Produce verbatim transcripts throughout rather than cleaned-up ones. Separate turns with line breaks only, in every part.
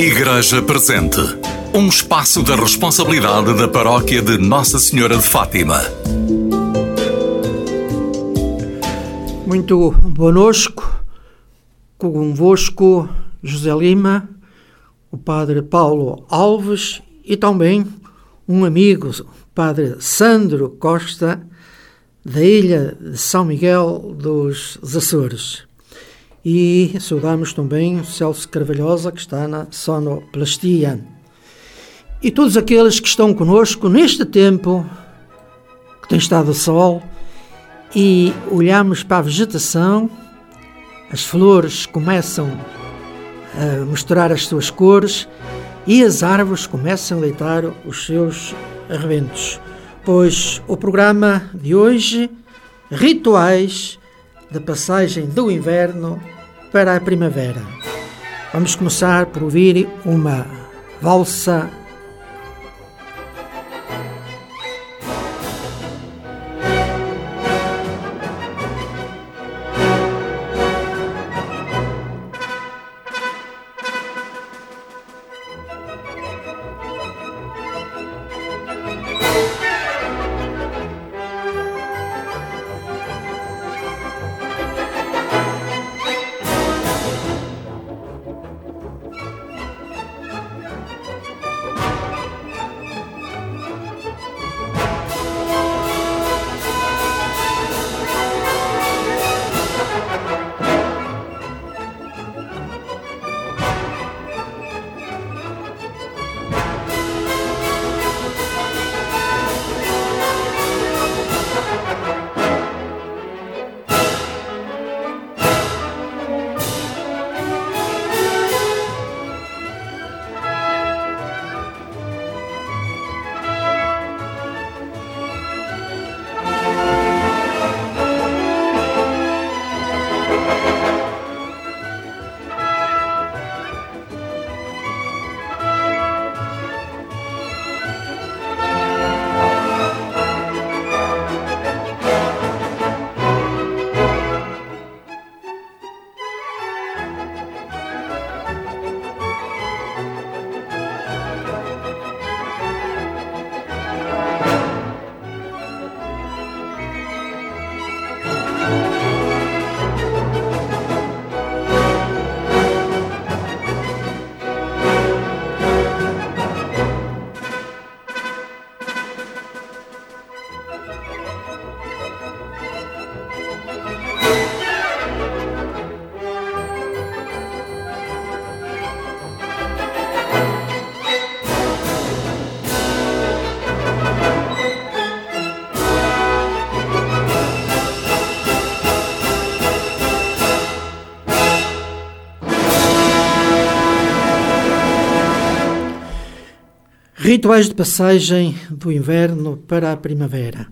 Igreja Presente, um espaço da responsabilidade da Paróquia de Nossa Senhora de Fátima.
Muito bonosco, convosco José Lima, o Padre Paulo Alves e também um amigo, o Padre Sandro Costa, da ilha de São Miguel dos Açores. E saudamos também o Celso Carvalhosa, que está na sonoplastia. E todos aqueles que estão conosco neste tempo, que tem estado o sol, e olhamos para a vegetação, as flores começam a misturar as suas cores e as árvores começam a deitar os seus rebentos. Pois o programa de hoje, Rituais da passagem do inverno para a primavera. Vamos começar por ouvir uma valsa. Rituais de passagem do inverno para a primavera.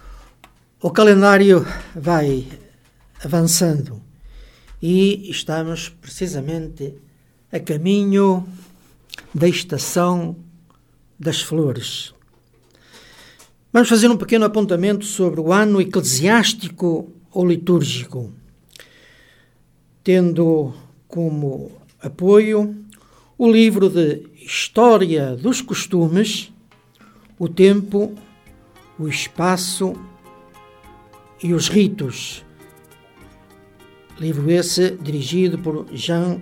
O calendário vai avançando e estamos precisamente a caminho da estação das flores. Vamos fazer um pequeno apontamento sobre o ano eclesiástico ou litúrgico, tendo como apoio o livro de História dos Costumes, o Tempo, o Espaço e os Ritos. Livro esse dirigido por Jean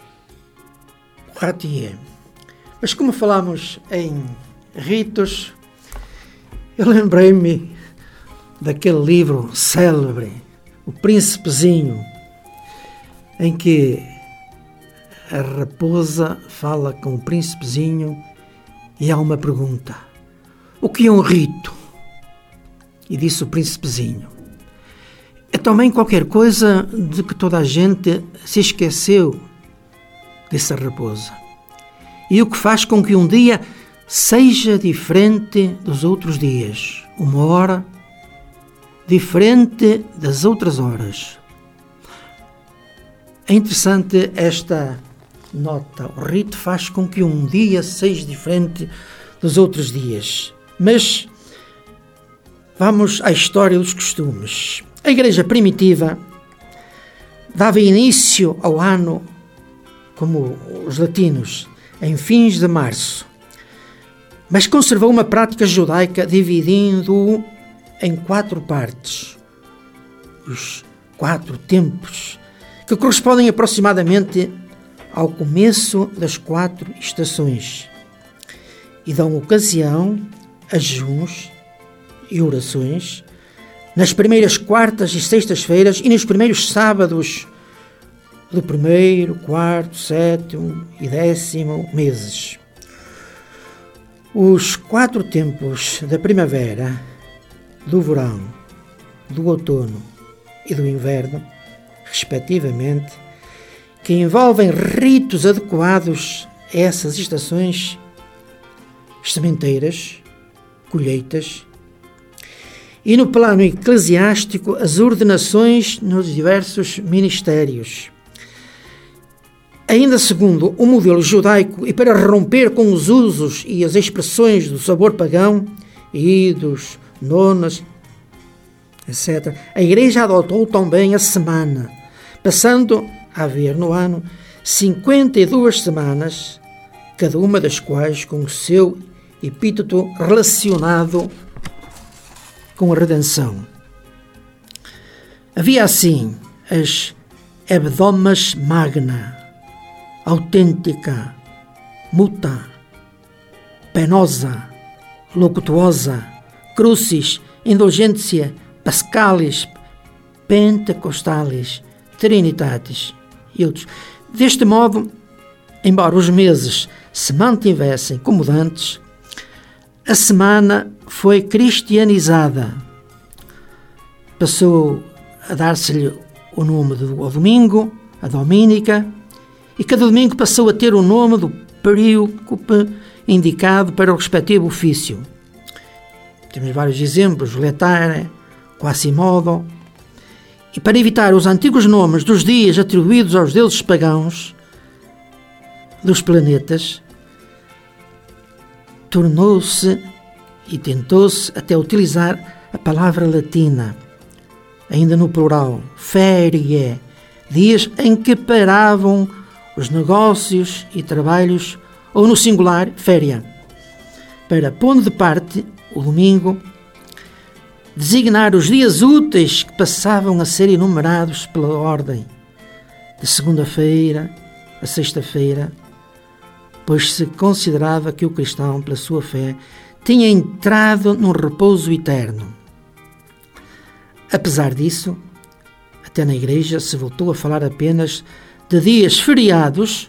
Ratier. Mas como falamos em ritos, eu lembrei-me daquele livro célebre, O Príncipezinho, em que a raposa fala com o príncipezinho e há uma pergunta: o que é um rito? E disse o príncipezinho: é também qualquer coisa de que toda a gente se esqueceu, disse a raposa, e o que faz com que um dia seja diferente dos outros dias, uma hora diferente das outras horas. É interessante esta nota. O rito faz com que um dia seja diferente dos outros dias. Mas vamos à história dos costumes. A Igreja primitiva dava início ao ano, como os latinos, em fins de março, mas conservou uma prática judaica dividindo-o em quatro partes, os quatro tempos, que correspondem aproximadamente ao começo das quatro estações e dão ocasião a jejuns e orações nas primeiras quartas e sextas-feiras e nos primeiros sábados do primeiro, quarto, sétimo e décimo meses. Os quatro tempos da primavera, do verão, do outono e do inverno, respectivamente, que envolvem ritos adequados a essas estações, sementeiras, colheitas, e no plano eclesiástico as ordenações nos diversos ministérios. Ainda segundo o modelo judaico e para romper com os usos e as expressões do sabor pagão, idos, nonas, etcétera, a Igreja adotou também a semana, passando a haver no ano cinquenta e duas semanas, cada uma das quais com o seu epíteto relacionado com a redenção. Havia assim as hebdomas magna, autêntica, muta, penosa, locutuosa, crucis, indulgência, pascalis, pentecostales, trinitatis e outros. Deste modo, embora os meses se mantivessem como dantes, a semana foi cristianizada. Passou a dar-se-lhe o nome do domingo, a domínica, e cada domingo passou a ter o nome do perícope indicado para o respectivo ofício. Temos vários exemplos, letare, quasimodo, e para evitar os antigos nomes dos dias atribuídos aos deuses pagãos dos planetas, tornou-se e tentou-se até utilizar a palavra latina, ainda no plural, fériae, dias em que paravam os negócios e trabalhos, ou no singular, féria, para, pondo de parte o domingo, designar os dias úteis que passavam a ser enumerados pela ordem, de segunda-feira a sexta-feira, pois se considerava que o cristão, pela sua fé, tinha entrado num repouso eterno. Apesar disso, até na Igreja se voltou a falar apenas de dias feriados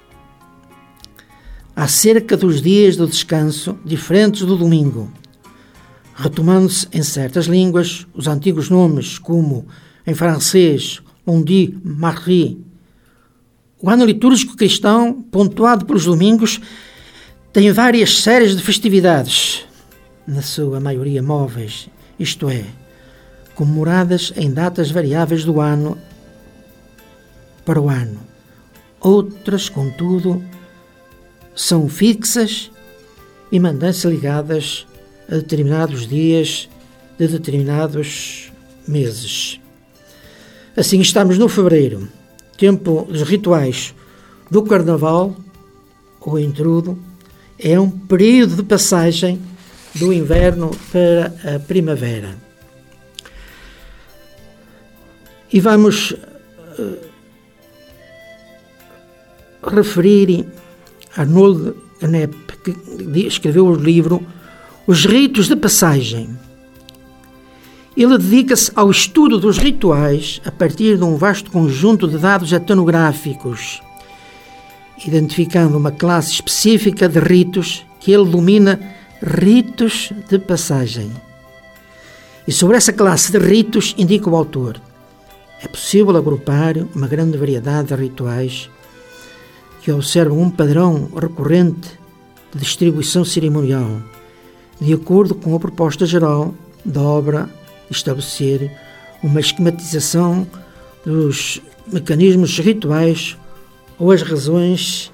acerca dos dias do descanso diferentes do domingo, retomando-se em certas línguas os antigos nomes como, em francês, lundi, mardi. O ano litúrgico cristão, pontuado pelos domingos, tem várias séries de festividades, na sua maioria móveis, isto é, comemoradas em datas variáveis do ano para o ano. Outras, contudo, são fixas e mantêm-se ligadas a determinados dias de determinados meses. Assim, estamos no fevereiro, tempo dos rituais do Carnaval, ou intrudo, é um período de passagem do inverno para a primavera. E vamos uh, referir a Arnold Knepp, que escreveu o livro Os Ritos de Passagem. Ele dedica-se ao estudo dos rituais a partir de um vasto conjunto de dados etnográficos, identificando uma classe específica de ritos que ele denomina ritos de passagem. E sobre essa classe de ritos indica o autor: é possível agrupar uma grande variedade de rituais que observam um padrão recorrente de distribuição cerimonial, de acordo com a proposta geral da obra, estabelecer uma esquematização dos mecanismos rituais ou as razões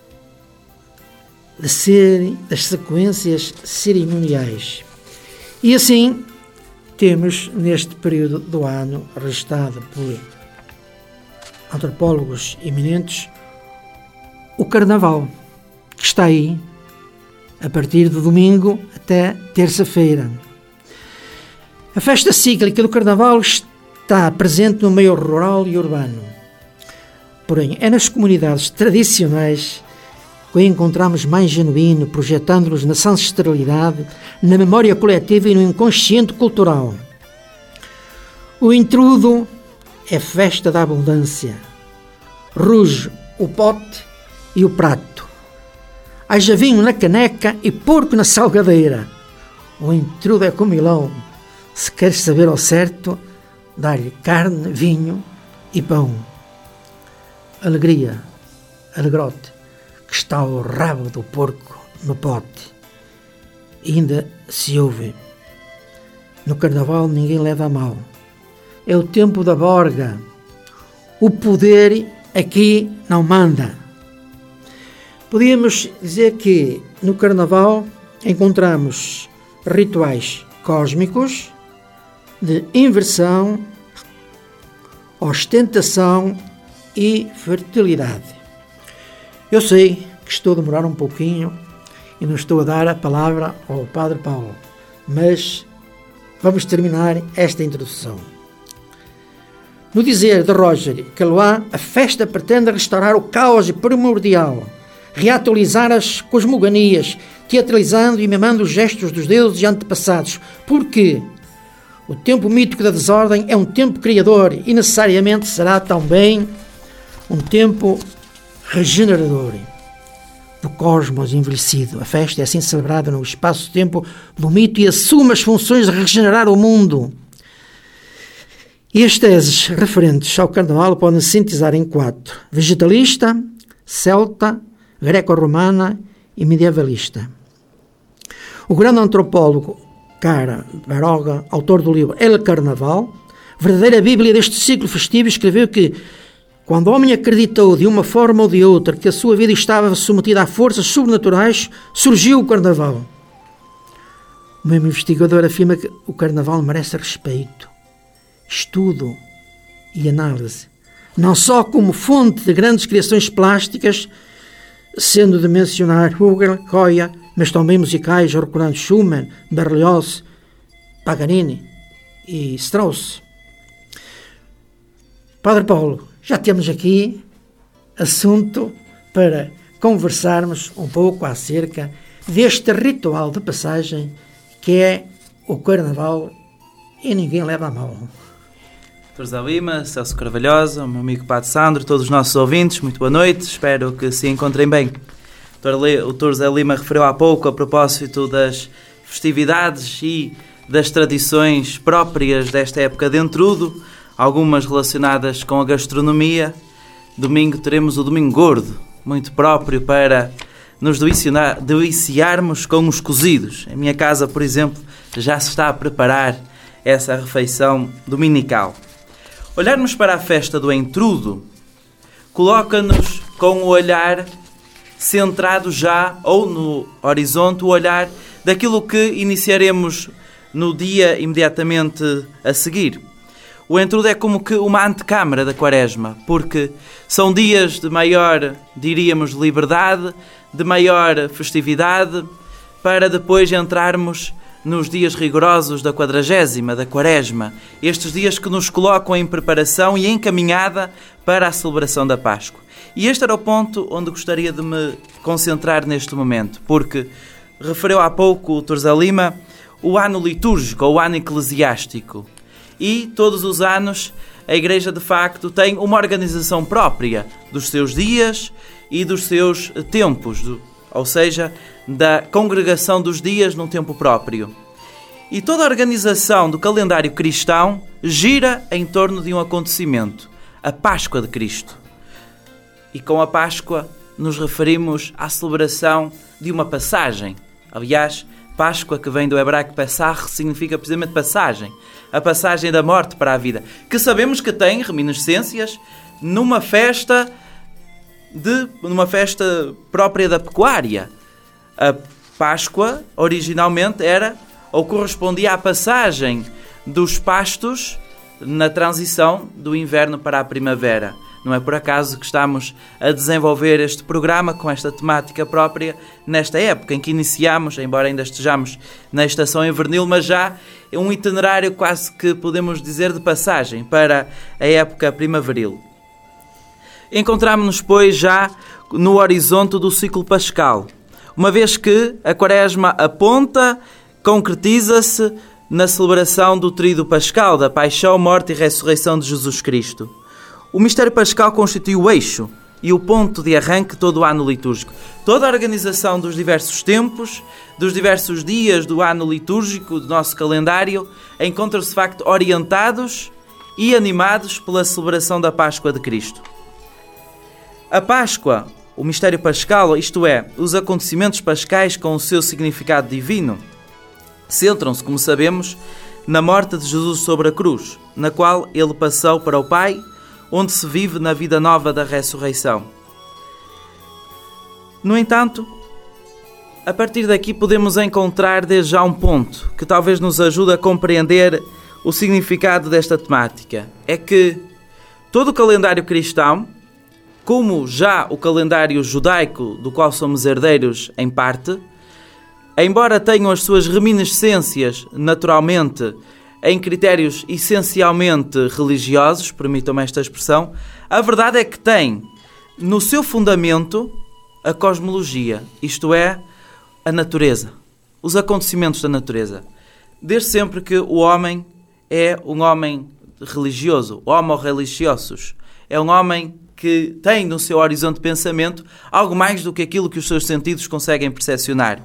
de serem das sequências cerimoniais. E assim temos neste período do ano, registado por antropólogos eminentes, o Carnaval, que está aí, a partir do domingo até terça-feira. A festa cíclica do Carnaval está presente no meio rural e urbano. Porém, é nas comunidades tradicionais que o encontramos mais genuíno, projetando-nos na ancestralidade, na memória coletiva e no inconsciente cultural. O intrudo é festa da abundância. Ruge o pote e o prato. Haja vinho na caneca e porco na salgadeira. O intrudo é comilão. Se queres saber ao certo, dá-lhe carne, vinho e pão. Alegria, alegrote, que está o rabo do porco no pote. E ainda se ouve. No Carnaval ninguém leva a mal. É o tempo da borga. O poder aqui não manda. Podíamos dizer que no Carnaval encontramos rituais cósmicos de inversão, ostentação e fertilidade. Eu sei que estou a demorar um pouquinho e não estou a dar a palavra ao Padre Paulo, mas vamos terminar esta introdução. No dizer de Roger Caillois, a festa pretende restaurar o caos primordial, reatualizar as cosmogonias, teatralizando e mimando os gestos dos deuses antepassados, porque o tempo mítico da desordem é um tempo criador e necessariamente será também um tempo regenerador do cosmos envelhecido. A festa é assim celebrada no espaço-tempo do mito e assume as funções de regenerar o mundo. E as teses referentes ao Carnaval podem se sintetizar em quatro: vegetalista, celta, greco-romana e medievalista. O grande antropólogo Cara Baroga, autor do livro El Carnaval, verdadeira bíblia deste ciclo festivo, escreveu que quando o homem acreditou de uma forma ou de outra que a sua vida estava submetida a forças sobrenaturais, surgiu o Carnaval. O mesmo investigador afirma que o Carnaval merece respeito, estudo e análise, não só como fonte de grandes criações plásticas, sendo de mencionar Hugo, Goya, mas também musicais recordando Schumann, Berlioz, Paganini e Strauss. Padre Paulo, já temos aqui assunto para conversarmos um pouco acerca deste ritual de passagem que é o Carnaval e ninguém leva a mal.
doutor Zé Lima, Celso Carvalhosa, meu amigo Padre Sandro, todos os nossos ouvintes, muito boa noite, espero que se encontrem bem. O doutor Zé Lima referiu há pouco a propósito das festividades e das tradições próprias desta época de entrudo, algumas relacionadas com a gastronomia. Domingo teremos o Domingo Gordo, muito próprio para nos deliciarmos com os cozidos. Em minha casa, por exemplo, já se está a preparar essa refeição dominical. Olharmos para a festa do entrudo coloca-nos com o olhar centrado já, ou no horizonte, o olhar daquilo que iniciaremos no dia imediatamente a seguir. O entrudo é como que uma antecâmara da Quaresma, porque são dias de maior, diríamos, liberdade, de maior festividade, para depois entrarmos nos dias rigorosos da quadragésima, da Quaresma, estes dias que nos colocam em preparação e em caminhada para a celebração da Páscoa. E este era o ponto onde gostaria de me concentrar neste momento, porque referiu há pouco o doutor Zé Lima o ano litúrgico, ou o ano eclesiástico. E todos os anos a Igreja de facto tem uma organização própria dos seus dias e dos seus tempos, ou seja, da congregação dos dias num tempo próprio. E toda a organização do calendário cristão gira em torno de um acontecimento, a Páscoa de Cristo. E com a Páscoa nos referimos à celebração de uma passagem. Aliás, Páscoa, que vem do hebraico Pesach, significa precisamente passagem. A passagem da morte para a vida. Que sabemos que tem reminiscências numa festa, de, numa festa própria da pecuária. A Páscoa, originalmente, era ou correspondia à passagem dos pastos na transição do inverno para a primavera. Não é por acaso que estamos a desenvolver este programa com esta temática própria nesta época em que iniciamos, embora ainda estejamos na estação invernil, mas já é um itinerário quase que podemos dizer de passagem para a época primaveril. Encontramos-nos, pois, já no horizonte do ciclo pascal, uma vez que a Quaresma aponta, concretiza-se na celebração do tríduo pascal, da paixão, morte e ressurreição de Jesus Cristo. O mistério pascal constitui o eixo e o ponto de arranque de todo o ano litúrgico. Toda a organização dos diversos tempos, dos diversos dias do ano litúrgico, do nosso calendário, encontram-se, de facto, orientados e animados pela celebração da Páscoa de Cristo. A Páscoa, o mistério pascal, isto é, os acontecimentos pascais com o seu significado divino, centram-se, como sabemos, na morte de Jesus sobre a cruz, na qual ele passou para o Pai, onde se vive na vida nova da ressurreição. No entanto, a partir daqui podemos encontrar desde já um ponto que talvez nos ajude a compreender o significado desta temática. É que todo o calendário cristão, como já o calendário judaico, do qual somos herdeiros em parte, embora tenham as suas reminiscências, naturalmente, em critérios essencialmente religiosos, permitam-me esta expressão, a verdade é que tem no seu fundamento a cosmologia, isto é, a natureza, os acontecimentos da natureza. Desde sempre que o homem é um homem religioso, homo religiosus, é um homem que tem no seu horizonte de pensamento algo mais do que aquilo que os seus sentidos conseguem percepcionar.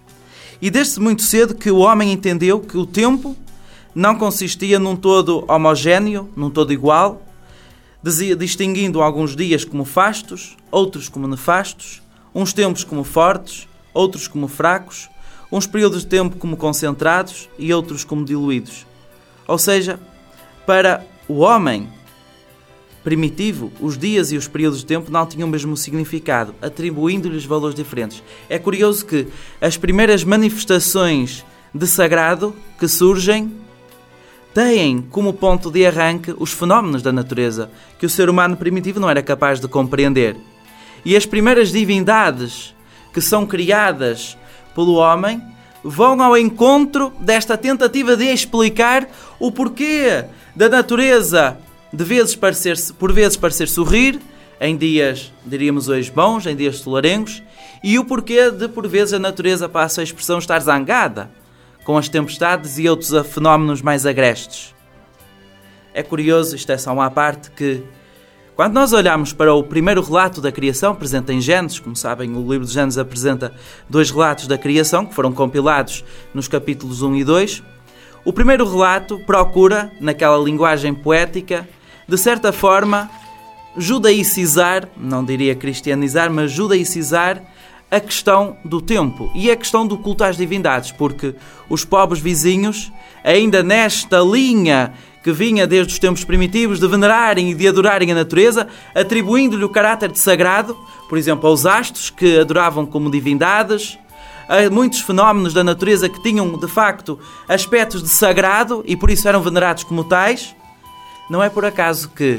E desde muito cedo que o homem entendeu que o tempo não consistia num todo homogéneo, num todo igual, distinguindo alguns dias como fastos, outros como nefastos, uns tempos como fortes, outros como fracos, uns períodos de tempo como concentrados e outros como diluídos. Ou seja, para o homem primitivo, os dias e os períodos de tempo não tinham o mesmo significado, atribuindo-lhes valores diferentes. É curioso que as primeiras manifestações de sagrado que surgem têm como ponto de arranque os fenómenos da natureza, que o ser humano primitivo não era capaz de compreender. E as primeiras divindades que são criadas pelo homem vão ao encontro desta tentativa de explicar o porquê da natureza de vezes parecer, por vezes parecer sorrir, em dias, diríamos hoje, bons, em dias solarengos, e o porquê de, por vezes, a natureza passa a expressão estar zangada com as tempestades e outros fenómenos mais agrestes. É curioso, isto é só uma parte, que quando nós olhamos para o primeiro relato da criação, presente em Gênesis, como sabem, o livro de Gênesis apresenta dois relatos da criação, que foram compilados nos capítulos um e dois, o primeiro relato procura, naquela linguagem poética, de certa forma, judaicizar, não diria cristianizar, mas judaicizar a questão do tempo e a questão do culto às divindades, porque os povos vizinhos, ainda nesta linha que vinha desde os tempos primitivos de venerarem e de adorarem a natureza, atribuindo-lhe o caráter de sagrado, por exemplo, aos astros, que adoravam como divindades, a muitos fenómenos da natureza que tinham, de facto, aspectos de sagrado e por isso eram venerados como tais. Não é por acaso que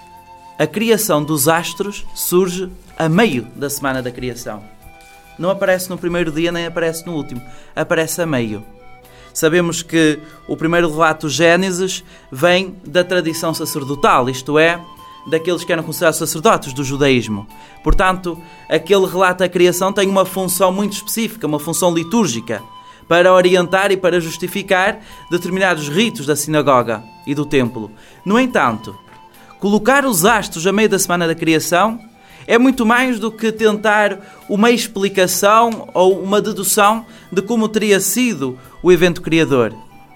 a criação dos astros surge a meio da semana da criação. Não aparece no primeiro dia nem aparece no último, aparece a meio. Sabemos que o primeiro relato Gênesis vem da tradição sacerdotal, isto é, daqueles que eram considerados sacerdotes do judaísmo. Portanto, aquele relato da criação tem uma função muito específica, uma função litúrgica, para orientar e para justificar determinados ritos da sinagoga e do templo. No entanto, colocar os astros a meio da semana da criação é muito mais do que tentar uma explicação ou uma dedução de como teria sido o evento criador.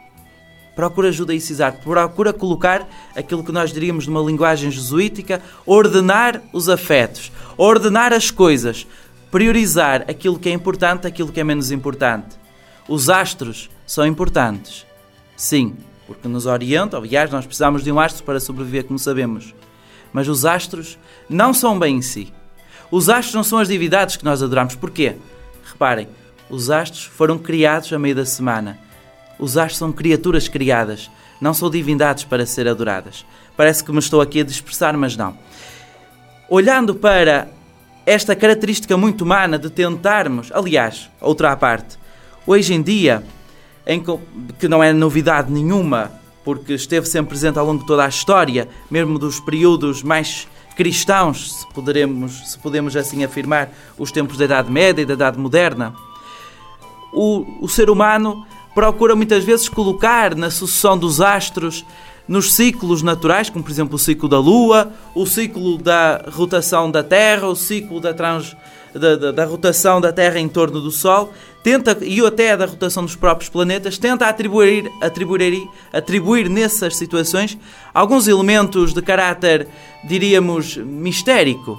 Procura judaicizar, procura colocar aquilo que nós diríamos numa linguagem jesuítica, ordenar os afetos, ordenar as coisas, priorizar aquilo que é importante, aquilo que é menos importante. Os astros são importantes, sim, porque nos orientam. Aliás, nós precisamos de um astro para sobreviver, como sabemos. Mas os astros não são bem em si. Os astros não são as divindades que nós adoramos. Porquê? Reparem, os astros foram criados a meio da semana. Os astros são criaturas criadas, não são divindades para ser adoradas. Parece que me estou aqui a dispersar, mas não. olhando para esta característica muito humana de tentarmos, aliás, outra à parte, hoje em dia, em que não é novidade nenhuma, porque esteve sempre presente ao longo de toda a história, mesmo dos períodos mais cristãos, se, poderemos, se podemos assim afirmar, os tempos da Idade Média e da Idade Moderna, o, o ser humano procura muitas vezes colocar na sucessão dos astros, nos ciclos naturais, como por exemplo o ciclo da Lua, o ciclo da rotação da Terra, o ciclo da, trans, da, da, da rotação da Terra em torno do Sol, tenta, e até da rotação dos próprios planetas, tenta atribuir, atribuir, atribuir nessas situações alguns elementos de caráter, diríamos, mistérico.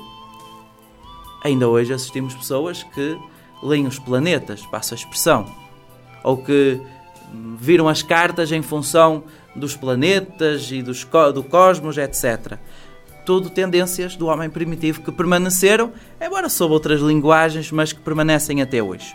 Ainda hoje assistimos pessoas que leem os planetas, passa a expressão, ou que viram as cartas em função dos planetas e dos, do cosmos, etcétera. Tudo tendências do homem primitivo que permaneceram, embora sob outras linguagens, mas que permanecem até hoje.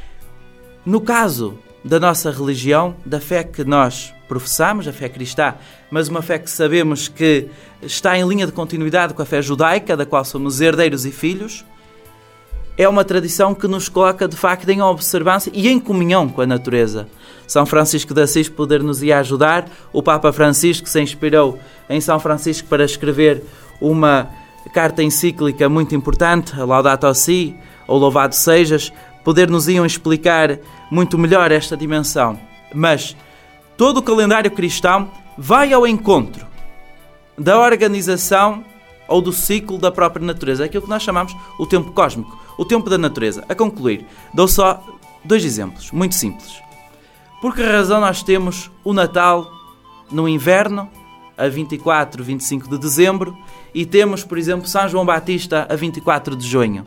No caso da nossa religião, da fé que nós professamos, a fé cristã, mas uma fé que sabemos que está em linha de continuidade com a fé judaica, da qual somos herdeiros e filhos, é uma tradição que nos coloca, de facto, em observância e em comunhão com a natureza. São Francisco de Assis poder-nos-ia ajudar. O Papa Francisco se inspirou em São Francisco para escrever uma carta encíclica muito importante, a Laudato Si, ou Louvado Sejas, poder-nos-iam explicar muito melhor esta dimensão. Mas todo o calendário cristão vai ao encontro da organização ou do ciclo da própria natureza, aquilo que nós chamamos o tempo cósmico, o tempo da natureza. A concluir, dou só dois exemplos, muito simples. Por que razão nós temos o Natal no inverno, a vinte e quatro, vinte e cinco de dezembro, e temos, por exemplo, São João Batista a vinte e quatro de junho?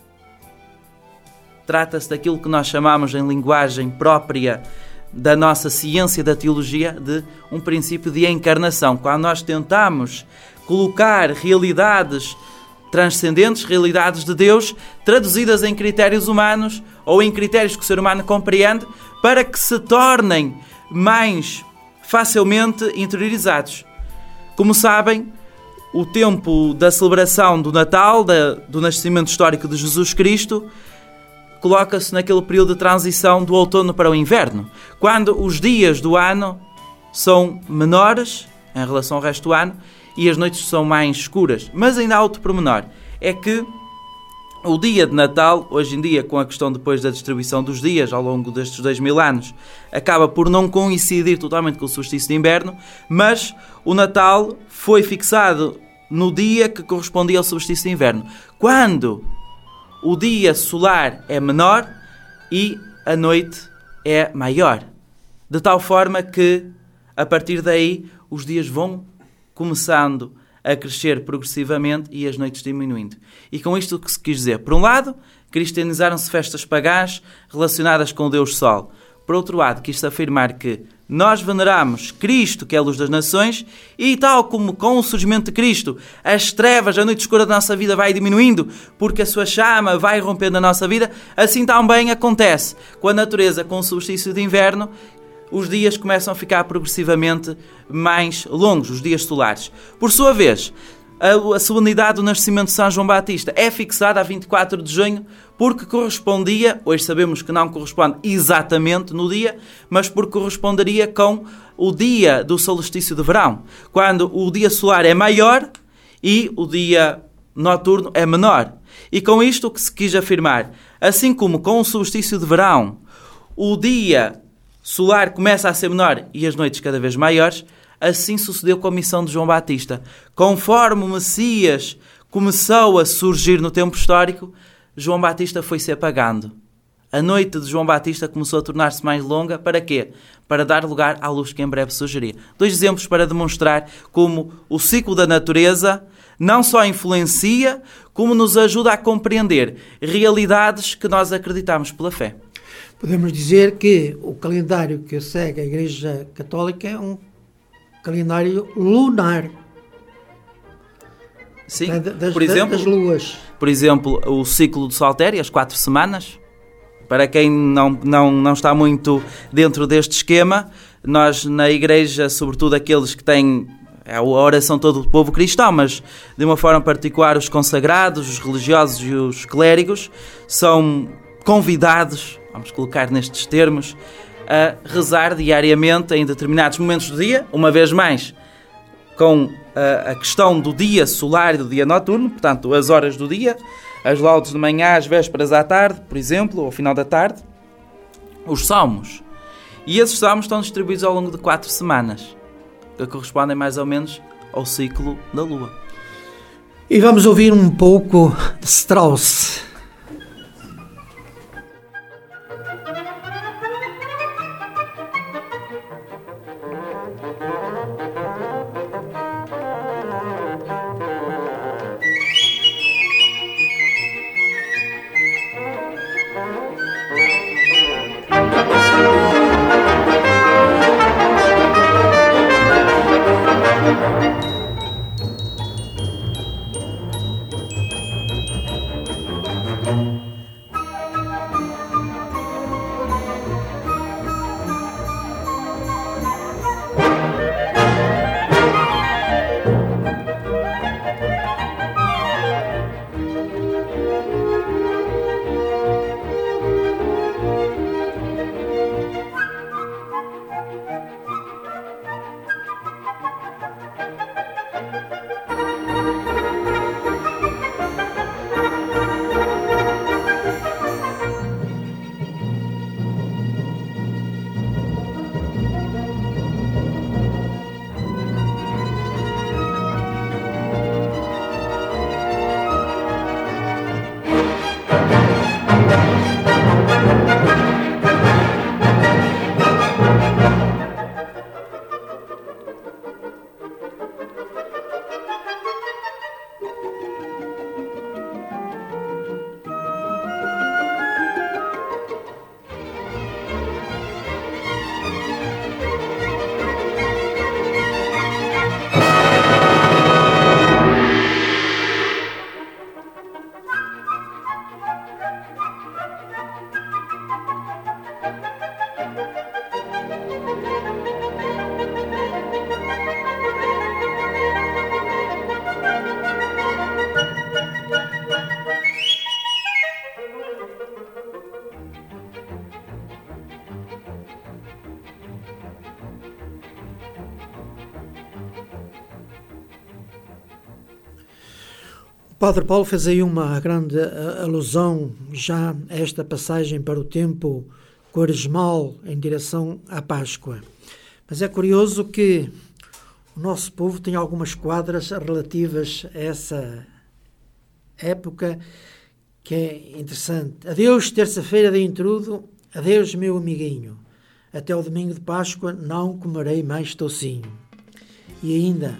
Trata-se daquilo que nós chamamos em linguagem própria da nossa ciência da teologia de um princípio de encarnação. Quando nós tentamos colocar realidades transcendentes, realidades de Deus, traduzidas em critérios humanos ou em critérios que o ser humano compreende, para que se tornem mais facilmente interiorizados. Como sabem, o tempo da celebração do Natal, da, do nascimento histórico de Jesus Cristo, coloca-se naquele período de transição do outono para o inverno, quando os dias do ano são menores em relação ao resto do ano e as noites são mais escuras. Mas ainda há outro pormenor, é que o dia de Natal, hoje em dia, com a questão depois da distribuição dos dias ao longo destes dois mil anos, acaba por não coincidir totalmente com o solstício de inverno, mas o Natal foi fixado no dia que correspondia ao solstício de inverno, quando o dia solar é menor e a noite é maior. De tal forma que, a partir daí, os dias vão começando a crescer progressivamente e as noites diminuindo. E com isto o que se quis dizer? Por um lado, cristianizaram-se festas pagãs relacionadas com o Deus Sol. Por outro lado, quis-se afirmar que nós veneramos Cristo, que é a luz das nações, e tal como com o surgimento de Cristo, as trevas, a noite escura da nossa vida vai diminuindo, porque a sua chama vai rompendo a nossa vida, assim também acontece com a natureza, com o solstício de inverno, os dias começam a ficar progressivamente mais longos, os dias solares. Por sua vez, a, a solenidade do nascimento de São João Batista é fixada a vinte e quatro de junho, porque correspondia, hoje sabemos que não corresponde exatamente no dia, mas porque corresponderia com o dia do solstício de verão, quando o dia solar é maior e o dia noturno é menor. E com isto o que se quis afirmar, assim como com o solstício de verão, o dia solar começa a ser menor e as noites cada vez maiores, assim sucedeu com a missão de João Batista. Conforme o Messias começou a surgir no tempo histórico, João Batista foi-se apagando. A noite de João Batista começou a tornar-se mais longa. Para quê? Para dar lugar à luz que em breve surgiria. Dois exemplos para demonstrar como o ciclo da natureza não só influencia, como nos ajuda a compreender realidades que nós acreditamos pela fé.
Podemos dizer que o calendário que segue a Igreja Católica é um calendário lunar.
Sim,
das,
por exemplo,
das luas.
Por exemplo, o ciclo do Saltério, as quatro semanas. Para quem não, não, não está muito dentro deste esquema, nós na Igreja, sobretudo aqueles que têm é a oração de todo o povo cristão, mas de uma forma particular os consagrados, os religiosos e os clérigos são convidados, vamos colocar nestes termos, a rezar diariamente em determinados momentos do dia, uma vez mais com a, a questão do dia solar e do dia noturno, portanto as horas do dia, as laudes de manhã, as vésperas à tarde, por exemplo, ou ao final da tarde, os salmos. E esses salmos estão distribuídos ao longo de quatro semanas, que correspondem mais ou menos ao ciclo da Lua.
E vamos ouvir um pouco de Strauss. O Padre Paulo fez aí uma grande alusão já a esta passagem para o tempo quaresmal em direção à Páscoa. Mas é curioso que o nosso povo tem algumas quadras relativas a essa época que é interessante. Adeus, terça-feira de intrudo, adeus, meu amiguinho. Até o domingo de Páscoa não comerei mais toucinho. E ainda...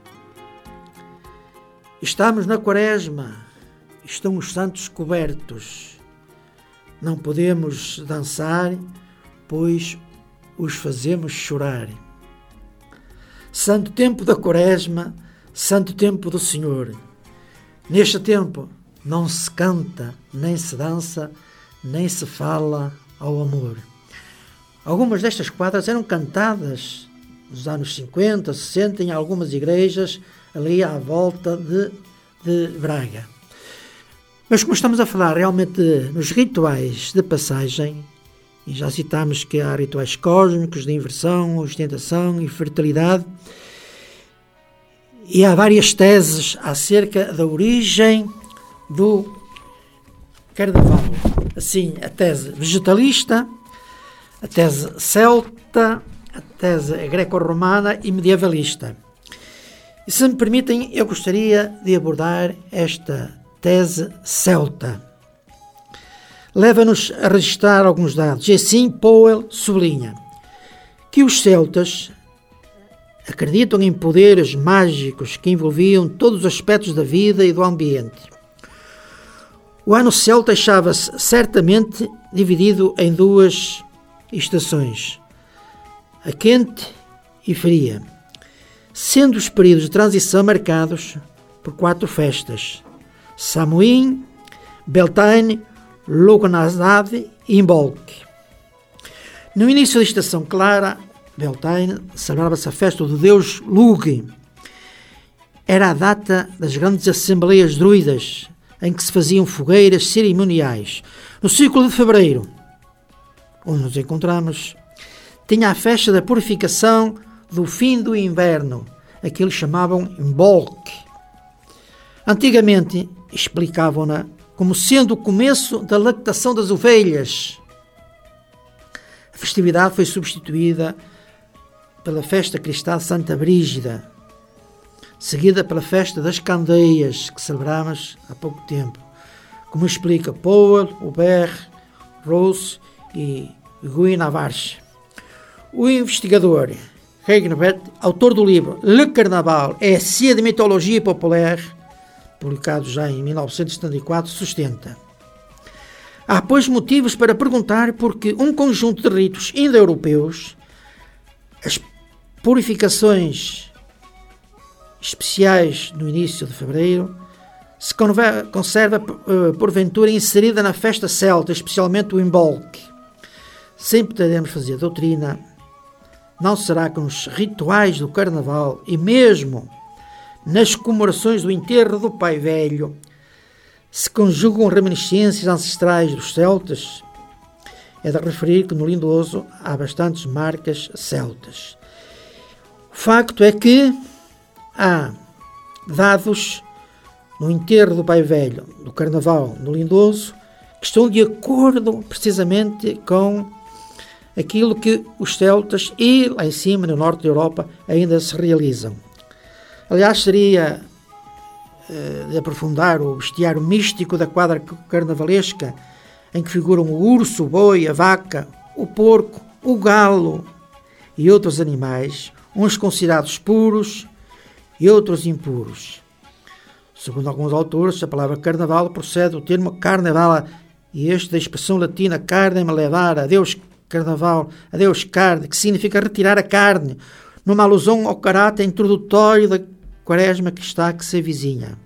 Estamos na quaresma, estão os santos cobertos. Não podemos dançar, pois os fazemos chorar. Santo tempo da quaresma, santo tempo do Senhor. Neste tempo não se canta, nem se dança, nem se fala ao amor. Algumas destas quadras eram cantadas nos anos cinquenta, sessenta, em algumas igrejas, ali à volta de, de Braga. Mas como estamos a falar realmente nos rituais de passagem, e já citámos que há rituais cósmicos de inversão, ostentação e fertilidade, e há várias teses acerca da origem do carnaval. Assim, a tese vegetalista, a tese celta, a tese greco-romana e medievalista. E se me permitem, eu gostaria de abordar esta tese celta. Leva-nos a registrar alguns dados. E assim Powell sublinha que os celtas acreditam em poderes mágicos que envolviam todos os aspectos da vida e do ambiente. O ano celta achava-se certamente dividido em duas estações, a quente e fria, sendo os períodos de transição marcados por quatro festas: Samhain, Beltane, Lughnasadh e Imbolc. No início da estação clara, Beltane, celebrava-se a festa do deus Lugh, era a data das grandes assembleias druidas, em que se faziam fogueiras cerimoniais. No ciclo de fevereiro, onde nos encontramos, tinha a festa da purificação do fim do inverno, aquilo chamavam Imbolc. Antigamente explicavam-na como sendo o começo da lactação das ovelhas. A festividade foi substituída pela festa cristã de Santa Brígida, seguida pela festa das Candeias, que celebramos há pouco tempo, como explica Powell, Hubert, Rose e Guy Navarre. O investigador Hegnebert, autor do livro Le Carnaval et Essai de Mythologie Populaire, publicado já em mil novecentos e setenta e quatro, sustenta: há, pois, motivos para perguntar porque um conjunto de ritos indo-europeus, as purificações especiais no início de fevereiro, se conserva, porventura, inserida na festa celta, especialmente o Imbolc. Sempre teremos fazer doutrina. Não será que nos rituais do Carnaval e mesmo nas comemorações do enterro do Pai Velho se conjugam reminiscências ancestrais dos celtas? É de referir que no Lindoso há bastantes marcas celtas. O facto é que há dados no enterro do Pai Velho, do Carnaval, no Lindoso, que estão de acordo precisamente com aquilo que os celtas e lá em cima, no norte da Europa, ainda se realizam. Aliás, seria uh, de aprofundar o bestiário místico da quadra carnavalesca, em que figuram o urso, o boi, a vaca, o porco, o galo e outros animais, uns considerados puros e outros impuros. Segundo alguns autores, a palavra carnaval procede do termo carnevala, e este da expressão latina carnem levar, adeus carnaval, adeus carne, que significa retirar a carne, numa alusão ao caráter introdutório da quaresma que está que se avizinha.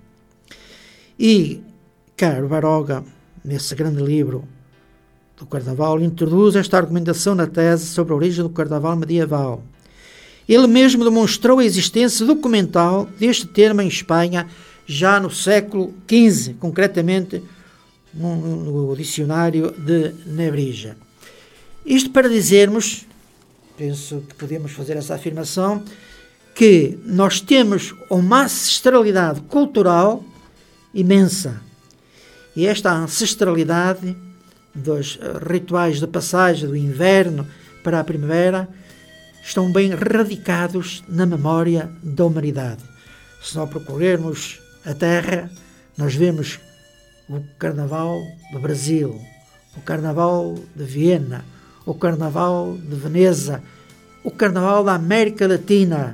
E Caro Baroga, nesse grande livro do Carnaval, introduz esta argumentação na tese sobre a origem do Carnaval medieval. Ele mesmo demonstrou a existência documental deste termo em Espanha já no século quinze, concretamente no, no dicionário de Nebrija. Isto para dizermos, penso que podemos fazer essa afirmação, que nós temos uma ancestralidade cultural imensa. E esta ancestralidade dos rituais de passagem do inverno para a primavera estão bem radicados na memória da humanidade. Se nós percorrermos a Terra, nós vemos o Carnaval do Brasil, o Carnaval de Viena, o Carnaval de Veneza, o Carnaval da América Latina.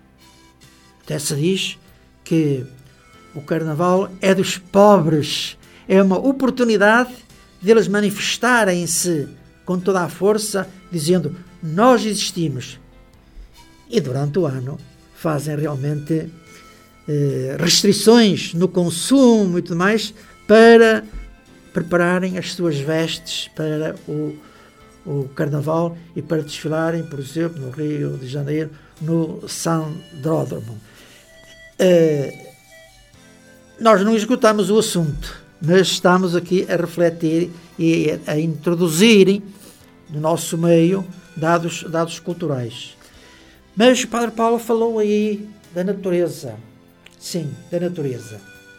Até se diz que o Carnaval é dos pobres, é uma oportunidade deles manifestarem-se com toda a força, dizendo: nós existimos. E durante o ano fazem realmente eh, restrições no consumo e tudo mais para prepararem as suas vestes para o, o Carnaval e para desfilarem, por exemplo, no Rio de Janeiro, no Sandródromo. Eh, nós não esgotamos o assunto, mas estamos aqui a refletir e a introduzir no nosso meio dados, dados culturais. Mas o Padre Paulo falou aí da natureza. Sim, da natureza.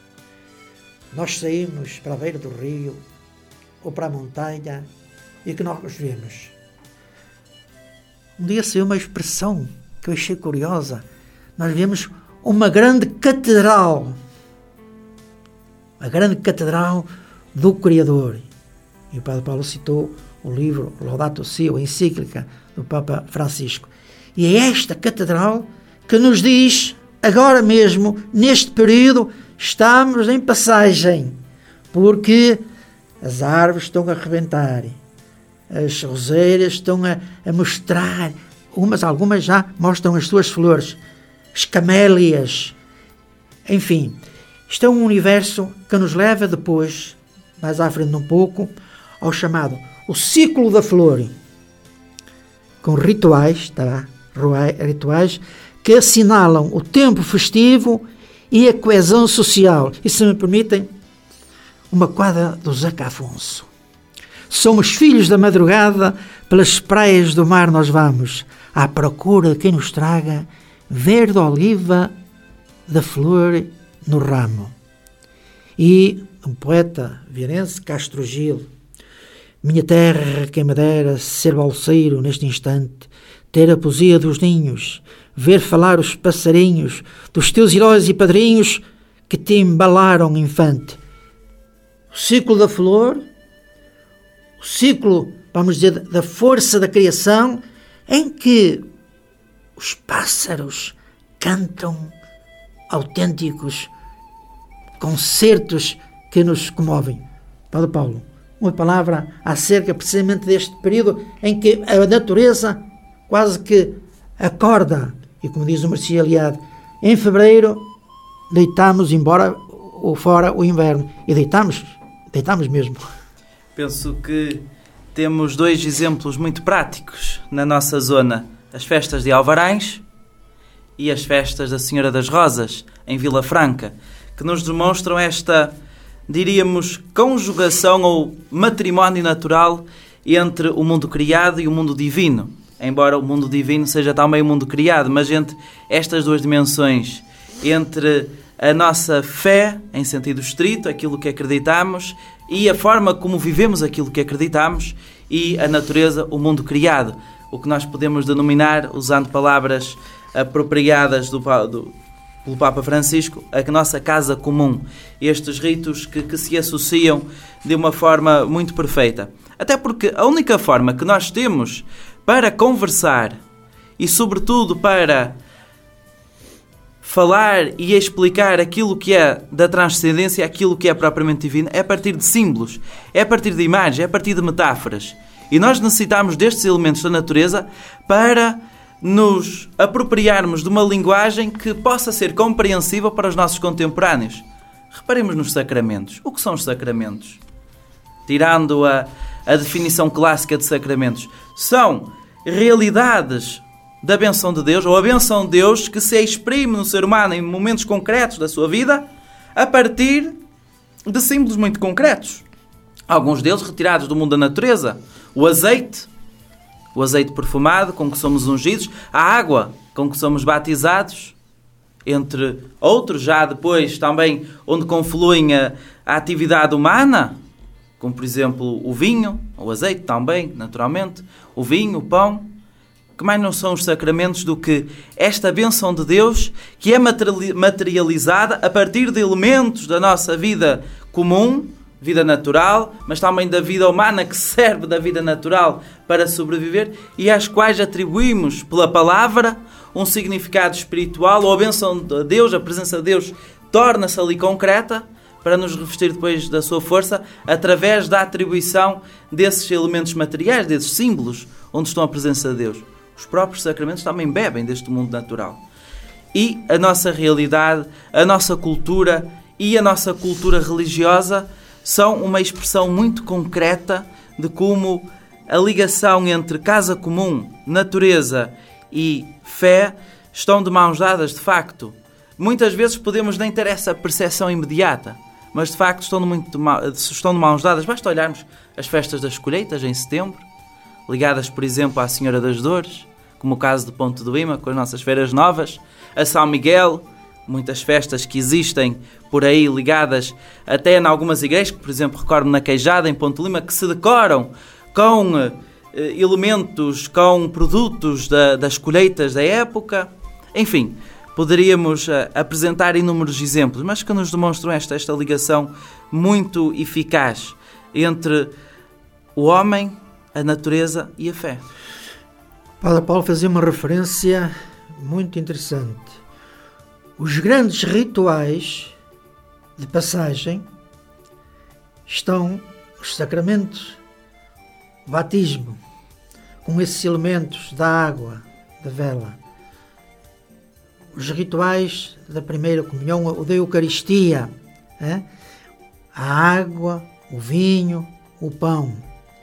Nós saímos para a beira do rio ou para a montanha e que nós vemos. Um dia saiu uma expressão que eu achei curiosa. Nós vemos uma grande catedral. A grande catedral do Criador. E o Padre Paulo citou o livro Laudato Si, a encíclica do Papa Francisco. E é esta catedral que nos diz, agora mesmo, neste período, estamos em passagem, porque as árvores estão a arrebentar, as roseiras estão a, a mostrar, umas, algumas já mostram as suas flores, as camélias, enfim. Isto é um universo que nos leva depois, mais à frente um pouco, ao chamado o ciclo da flor, com rituais, tá lá, rituais que assinalam o tempo festivo e a coesão social. E se me permitem, uma quadra do Zeca Afonso. Somos filhos da madrugada, pelas praias do mar nós vamos, à procura de quem nos traga verde oliva da flor no ramo. E um poeta viarense, Castro Gil: minha terra, quem me dera ser balseiro neste instante, ter a poesia dos ninhos, ver falar os passarinhos, dos teus heróis e padrinhos que te embalaram, infante. O ciclo da flor, o ciclo, vamos dizer, da força da criação, em que os pássaros cantam autênticos concertos que nos comovem. Padre Paulo, uma palavra acerca precisamente deste período em que a natureza quase que acorda, e como diz o Mercia Aliade, em fevereiro deitamos embora o fora o inverno, e deitamos, deitamos mesmo.
Penso que temos dois exemplos muito práticos na nossa zona: as festas de Alvarães e as festas da Senhora das Rosas, em Vila Franca, que nos demonstram esta, diríamos, conjugação ou matrimónio natural entre o mundo criado e o mundo divino. Embora o mundo divino seja também o mundo criado, mas entre estas duas dimensões, entre a nossa fé, em sentido estrito, aquilo que acreditamos, e a forma como vivemos aquilo que acreditamos, e a natureza, o mundo criado, o que nós podemos denominar, usando palavras apropriadas do, do, pelo Papa Francisco, a nossa casa comum. Estes ritos que, que se associam de uma forma muito perfeita. Até porque a única forma que nós temos para conversar e, sobretudo, para falar e explicar aquilo que é da transcendência, aquilo que é propriamente divino, é a partir de símbolos, é a partir de imagens, é a partir de metáforas. E nós necessitamos destes elementos da natureza para nos apropriarmos de uma linguagem que possa ser compreensível para os nossos contemporâneos. Reparemos nos sacramentos. O que são os sacramentos? Tirando a, a definição clássica de sacramentos, são realidades da benção de Deus, ou a benção de Deus que se exprime no ser humano em momentos concretos da sua vida, a partir de símbolos muito concretos. Alguns deles retirados do mundo da natureza. O azeite, o azeite perfumado com que somos ungidos, a água com que somos batizados, entre outros, já depois também onde confluem a, a atividade humana, como por exemplo o vinho, o azeite também, naturalmente, o vinho, o pão. Que mais não são os sacramentos do que esta bênção de Deus que é materializada a partir de elementos da nossa vida comum, vida natural, mas também da vida humana que serve da vida natural para sobreviver e às quais atribuímos pela palavra um significado espiritual, ou a bênção de Deus, a presença de Deus torna-se ali concreta para nos revestir depois da sua força através da atribuição desses elementos materiais, desses símbolos onde estão a presença de Deus. Os próprios sacramentos também bebem deste mundo natural. E a nossa realidade, a nossa cultura e a nossa cultura religiosa são uma expressão muito concreta de como a ligação entre casa comum, natureza e fé estão de mãos dadas, de facto. Muitas vezes podemos nem ter essa percepção imediata, mas de facto estão de, muito de, ma- estão de mãos dadas. Basta olharmos as festas das colheitas em setembro, ligadas, por exemplo, à Senhora das Dores, como o caso de Ponte do Ima, com as nossas feiras novas, a São Miguel, muitas festas que existem por aí ligadas até em algumas igrejas, que, por exemplo, recordo na Queijada, em Ponte Lima, que se decoram com eh, elementos, com produtos da, das colheitas da época. Enfim, poderíamos eh, apresentar inúmeros exemplos, mas que nos demonstram esta, esta ligação muito eficaz entre o homem, a natureza e a fé.
Padre Paulo fazia uma referência muito interessante. Os grandes rituais de passagem estão os sacramentos, o batismo, com esses elementos da água, da vela, os rituais da primeira comunhão, o da Eucaristia, é? A água, o vinho, o pão,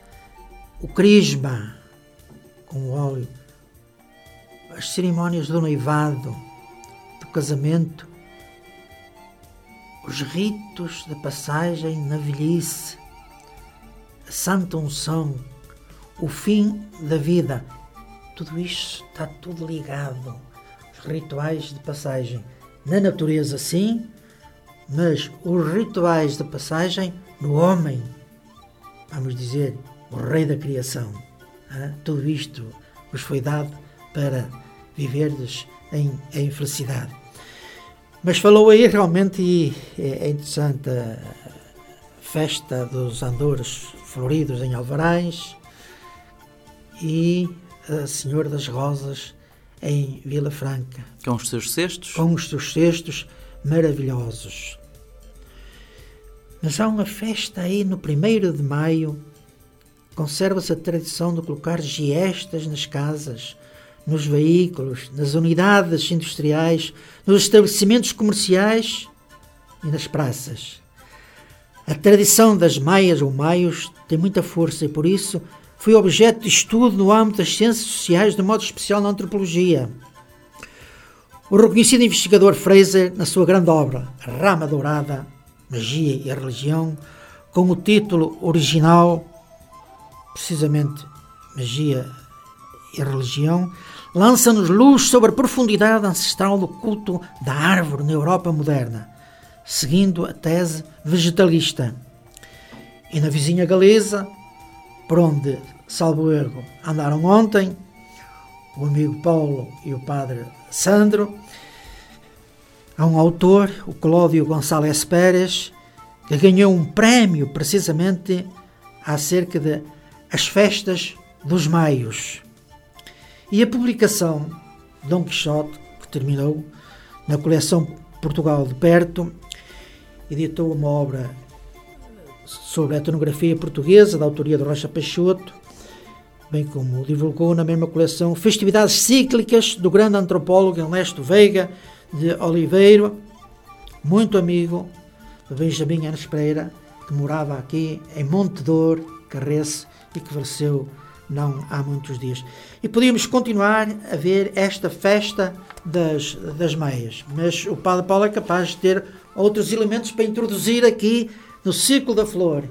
o crisma com o óleo, as cerimónias do noivado, do casamento, os ritos da passagem na velhice, a santa unção, o fim da vida, tudo isto está tudo ligado. Os rituais de passagem na natureza, sim, mas os rituais de passagem no homem, vamos dizer, o rei da criação. Ah, tudo isto vos foi dado para viverdes em, em felicidade. Mas falou aí realmente, e é interessante, a festa dos Andores Floridos em Alvarais e a Senhora das Rosas em Vila Franca.
Com os seus cestos?
Com os seus cestos maravilhosos. Mas há uma festa aí no primeiro de maio, conserva-se a tradição de colocar giestas nas casas, nos veículos, nas unidades industriais, nos estabelecimentos comerciais e nas praças. A tradição das maias ou maios tem muita força e, por isso, foi objeto de estudo no âmbito das ciências sociais, de modo especial na antropologia. O reconhecido investigador Fraser, na sua grande obra, A Rama Dourada, Magia e a Religião, com o título original, precisamente Magia e a Religião, lança-nos luz sobre a profundidade ancestral do culto da árvore na Europa moderna, seguindo a tese vegetalista. E na vizinha galesa, por onde, salvo erro, andaram ontem, o amigo Paulo e o padre Sandro, há um autor, o Cláudio Gonçalves Pérez, que ganhou um prémio precisamente acerca de as festas dos maios. E a publicação Dom Quixote, que terminou, na coleção Portugal de Perto, editou uma obra sobre a etnografia portuguesa, da autoria de Rocha Peixoto, bem como divulgou na mesma coleção Festividades Cíclicas, do grande antropólogo Ernesto Veiga de Oliveira, muito amigo de Benjamin Anes Pereira, que morava aqui em Montedor, Carrece, e que faleceu não há muitos dias. E podíamos continuar a ver esta festa das, das meias, mas o Padre Paulo é capaz de ter outros elementos para introduzir aqui no Círculo da Flor.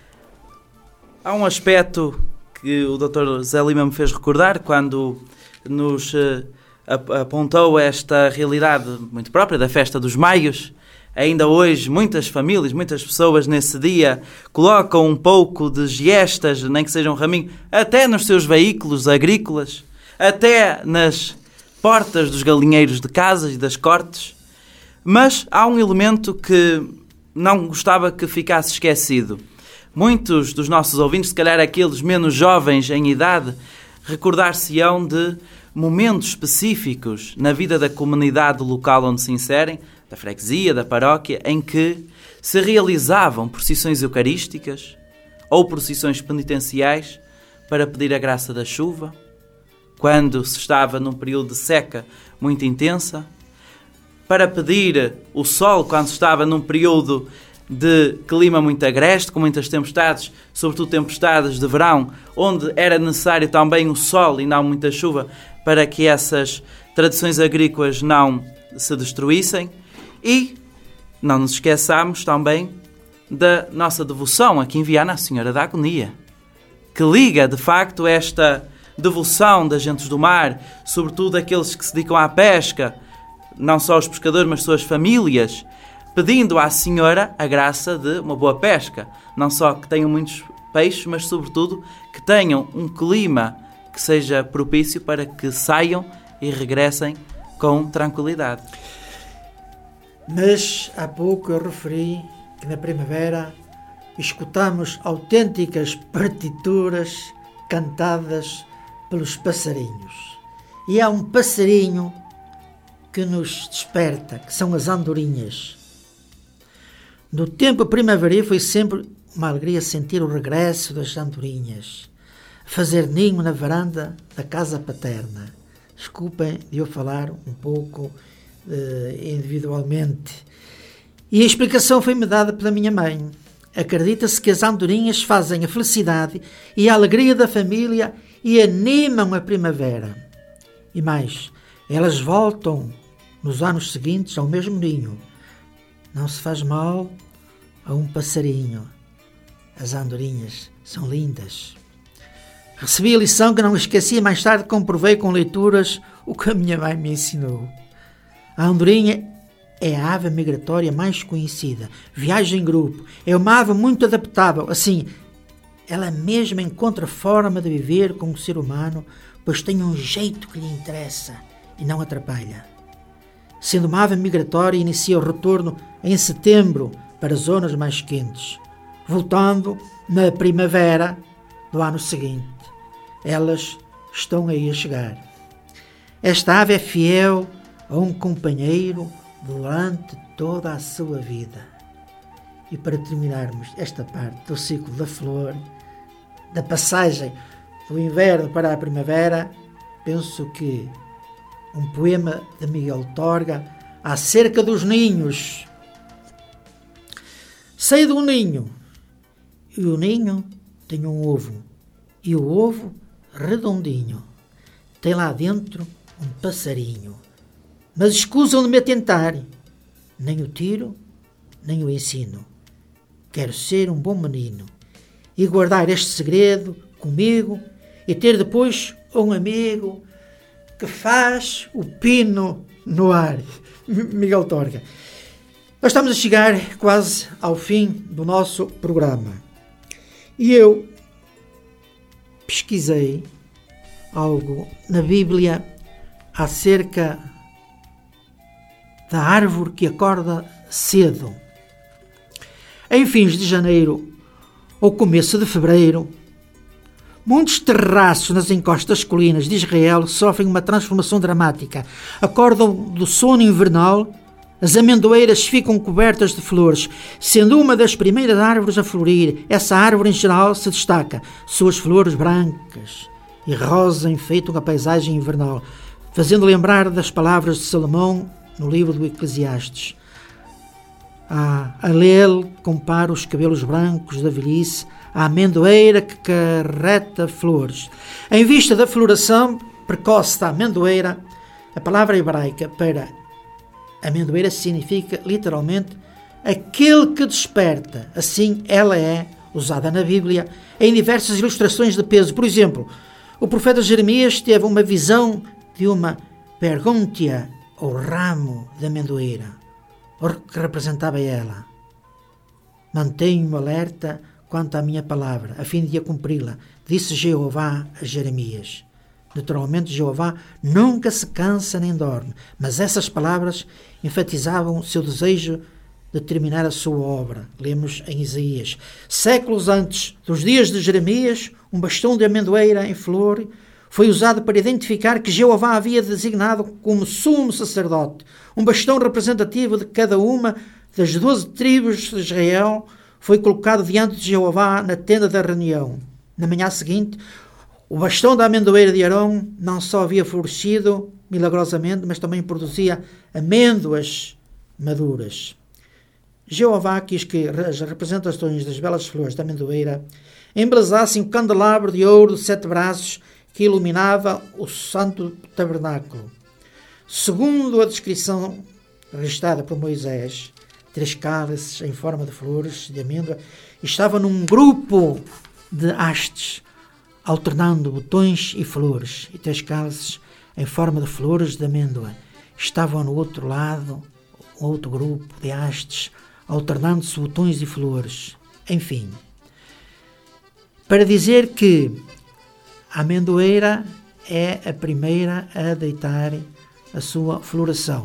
Há um aspecto que o doutor Zé Lima me fez recordar quando nos uh, apontou esta realidade muito própria da festa dos maios. Ainda hoje muitas famílias, muitas pessoas nesse dia colocam um pouco de giestas, nem que seja um raminho, até nos seus veículos agrícolas, até nas portas dos galinheiros de casas e das cortes. Mas há um elemento que não gostava que ficasse esquecido. Muitos dos nossos ouvintes, se calhar aqueles menos jovens em idade, recordar-se-ão de momentos específicos na vida da comunidade local onde se inserem, da freguesia, da paróquia, em que se realizavam procissões eucarísticas ou procissões penitenciais para pedir a graça da chuva, quando se estava num período de seca muito intensa, para pedir o sol quando se estava num período de clima muito agreste, com muitas tempestades, sobretudo tempestades de verão, onde era necessário também o sol e não muita chuva para que essas tradições agrícolas não se destruíssem. E não nos esqueçamos também da nossa devoção aqui em Viana à Senhora da Agonia, que liga, de facto, esta devoção das gentes do mar, sobretudo aqueles que se dedicam à pesca, não só os pescadores, mas suas famílias, pedindo à Senhora a graça de uma boa pesca. Não só que tenham muitos peixes, mas, sobretudo, que tenham um clima que seja propício para que saiam e regressem com tranquilidade.
Mas há pouco eu referi que na primavera escutamos autênticas partituras cantadas pelos passarinhos. E há um passarinho que nos desperta, que são as andorinhas. No tempo primaveril foi sempre uma alegria sentir o regresso das andorinhas, fazer ninho na varanda da casa paterna. Desculpem de eu falar um pouco uh, individualmente. E a explicação foi-me dada pela minha mãe. Acredita-se que as andorinhas fazem a felicidade e a alegria da família e animam a primavera. E mais, elas voltam nos anos seguintes ao mesmo ninho, não se faz mal a um passarinho. As andorinhas são lindas. Recebi a lição que não esqueci e mais tarde comprovei com leituras o que a minha mãe me ensinou. A andorinha é a ave migratória mais conhecida. Viaja em grupo. É uma ave muito adaptável. Assim, ela mesma encontra forma de viver com o ser humano, pois tem um jeito que lhe interessa e não atrapalha. Sendo uma ave migratória, inicia o retorno em setembro para zonas mais quentes, voltando na primavera do ano seguinte. Elas estão aí a chegar. Esta ave é fiel a um companheiro durante toda a sua vida. E para terminarmos esta parte do ciclo da flor, da passagem do inverno para a primavera, penso que um poema de Miguel Torga acerca dos ninhos. Saí de um ninho, e o ninho tem um ovo, e o ovo redondinho tem lá dentro um passarinho. Mas escusam de me atentar, nem o tiro, nem o ensino. Quero ser um bom menino e guardar este segredo comigo e ter depois um amigo que faz o pino no ar. Miguel Torga. Nós estamos a chegar quase ao fim do nosso programa. E eu pesquisei algo na Bíblia acerca da árvore que acorda cedo. Em fins de janeiro ou começo de fevereiro, muitos terraços nas encostas colinas de Israel sofrem uma transformação dramática. Acordam do sono invernal, as amendoeiras ficam cobertas de flores, sendo uma das primeiras árvores a florir. Essa árvore em geral se destaca. Suas flores brancas e rosa enfeitam a paisagem invernal, fazendo lembrar das palavras de Salomão no livro do Eclesiastes. Ah, a lê-lo compara os cabelos brancos da velhice à amendoeira que carreta flores. Em vista da floração precoce da amendoeira, a palavra hebraica para amendoeira significa literalmente aquele que desperta. Assim, ela é usada na Bíblia em diversas ilustrações de peso. Por exemplo, o profeta Jeremias teve uma visão de uma perguntia, ou ramo de amendoeira, o que representava ela. Mantenho-me alerta quanto à minha palavra, a fim de a cumpri-la, disse Jeová a Jeremias. Naturalmente, Jeová nunca se cansa nem dorme, mas essas palavras enfatizavam o seu desejo de terminar a sua obra. Lemos em Isaías. Séculos antes dos dias de Jeremias, um bastão de amendoeira em flor foi usado para identificar que Jeová havia designado como sumo sacerdote. Um bastão representativo de cada uma das doze tribos de Israel foi colocado diante de Jeová na tenda da reunião. Na manhã seguinte, o bastão da amendoeira de Arão não só havia florescido milagrosamente, mas também produzia amêndoas maduras. Jeová quis que as representações das belas flores da amendoeira embelezassem o candelabro de ouro de sete braços que iluminava o santo tabernáculo. Segundo a descrição registrada por Moisés, três cálices em forma de flores de amêndoa estavam num grupo de hastes, alternando botões e flores, e três cálices em forma de flores de amêndoa estavam no outro lado, outro grupo de hastes, alternando-se botões e flores. Enfim, para dizer que a amendoeira é a primeira a deitar a sua floração.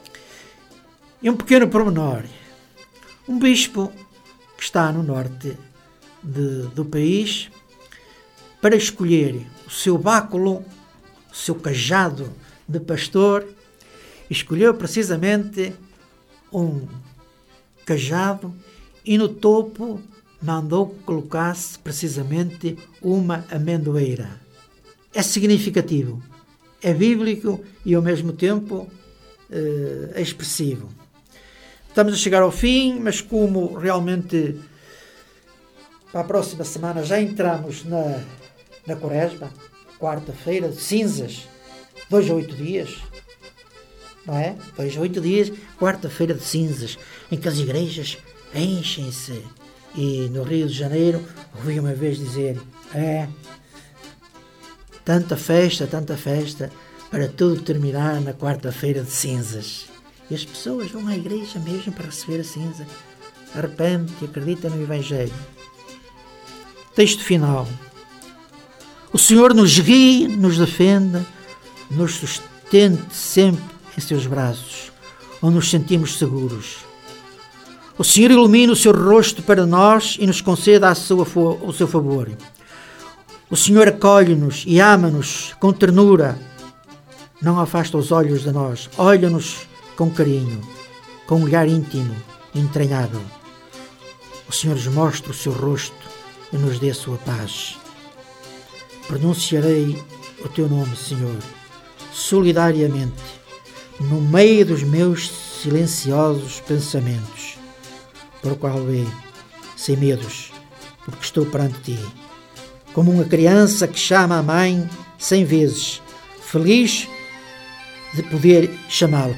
E um pequeno pormenor. Um bispo que está no norte de, do país, para escolher o seu báculo, o seu cajado de pastor, escolheu precisamente um cajado e no topo mandou que colocasse precisamente uma amendoeira. É significativo, é bíblico e ao mesmo tempo é expressivo. Estamos a chegar ao fim, mas como realmente para a próxima semana já entramos na, na Quaresma, quarta-feira, de cinzas, dois a oito dias, não é? Depois de oito dias, quarta-feira de cinzas, em que as igrejas enchem-se. E no Rio de Janeiro, ouvi uma vez dizer, é, tanta festa, tanta festa, para tudo terminar na quarta-feira de cinzas. E as pessoas vão à igreja mesmo para receber a cinza. Arrepende e acredita no Evangelho. Texto final. O Senhor nos guie, nos defenda, nos sustente sempre em seus braços, onde nos sentimos seguros. O Senhor ilumina o seu rosto para nós e nos conceda a sua, o seu favor. O Senhor acolhe-nos e ama-nos com ternura. Não afasta os olhos de nós, olha-nos com carinho, com um olhar íntimo e entranhável. O Senhor nos mostra o seu rosto e nos dê a sua paz. Pronunciarei o teu nome, Senhor, solidariamente, no meio dos meus silenciosos pensamentos, por qual é, sem medos, porque estou perante ti, como uma criança que chama a mãe cem vezes, feliz de poder chamá-lo.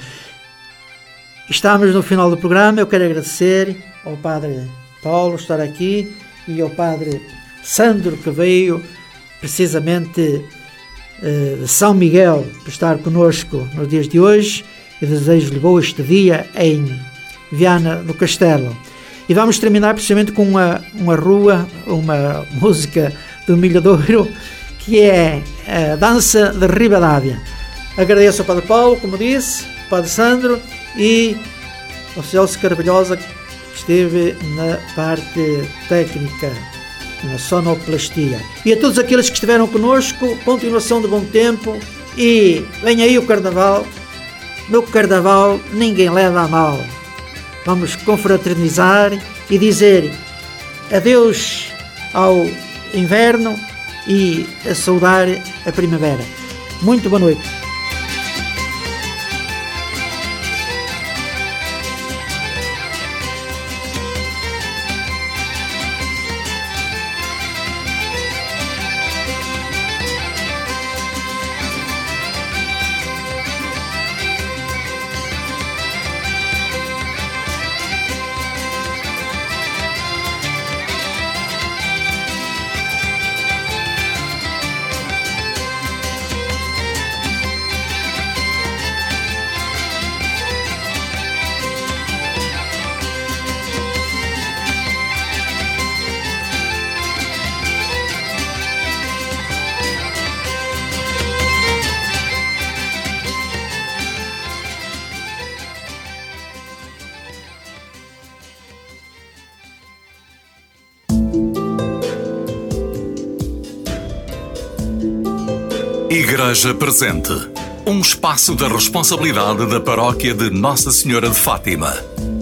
Estamos no final do programa. Eu quero agradecer ao Padre Paulo estar aqui e ao Padre Sandro, que veio precisamente de São Miguel para estar conosco nos dias de hoje, e desejo-lhe boa estadia em Viana do Castelo. E vamos terminar precisamente com uma, uma rua, uma música do Milhadouro, que é a Dança de Ribadávia. Agradeço ao Padre Paulo, como disse, ao Padre Sandro e ao Celso Carvalhosa, que esteve na parte técnica, na sonoplastia. E a todos aqueles que estiveram connosco, continuação de bom tempo, e vem aí o Carnaval. No Carnaval ninguém leva a mal. Vamos confraternizar e dizer adeus ao inverno e a saudar a primavera. Muito boa noite.
Igreja Presente, um espaço da responsabilidade da Paróquia de Nossa Senhora de Fátima.